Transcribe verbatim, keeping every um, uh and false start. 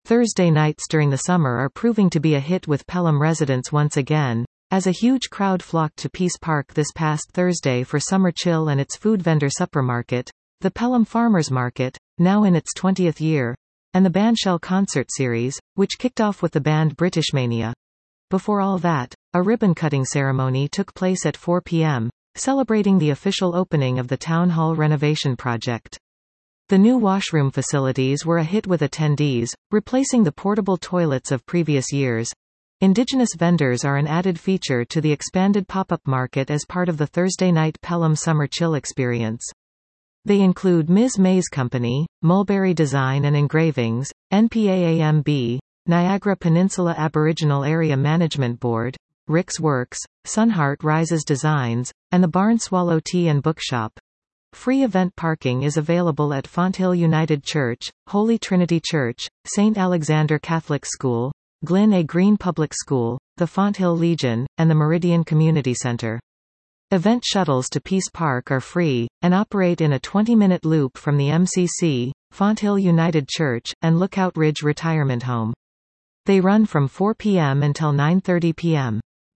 Thursday nights during the summer are proving to be a hit with Pelham residents once again, as a huge crowd flocked to Peace Park this past Thursday for Summer Chill and its food vendor supper market, the Pelham Farmers Market, now in its twentieth year, and the Bandshell concert series, which kicked off with the band Britishmania. Before all that, a ribbon-cutting ceremony took place at four p m, celebrating the official opening of the Town Hall renovation project. The new washroom facilities were a hit with attendees, replacing the portable toilets of previous years. Indigenous vendors are an added feature to the expanded pop-up market as part of the Thursday night Pelham Summer Chill experience. They include Miz May's Company, Mulberry Design and Engravings, N P A A M B, Niagara Peninsula Aboriginal Area Management Board, Rick's Works, Sunheart Rises Designs, and the Barn Swallow Tea and Bookshop. Free event parking is available at Fonthill United Church, Holy Trinity Church, Saint Alexander Catholic School, Glen A. Green Public School, the Fonthill Legion, and the Meridian Community Center. Event shuttles to Peace Park are free, and operate in a twenty-minute loop from the M C C, Fonthill United Church, and Lookout Ridge Retirement Home. They run from four p m until nine thirty p m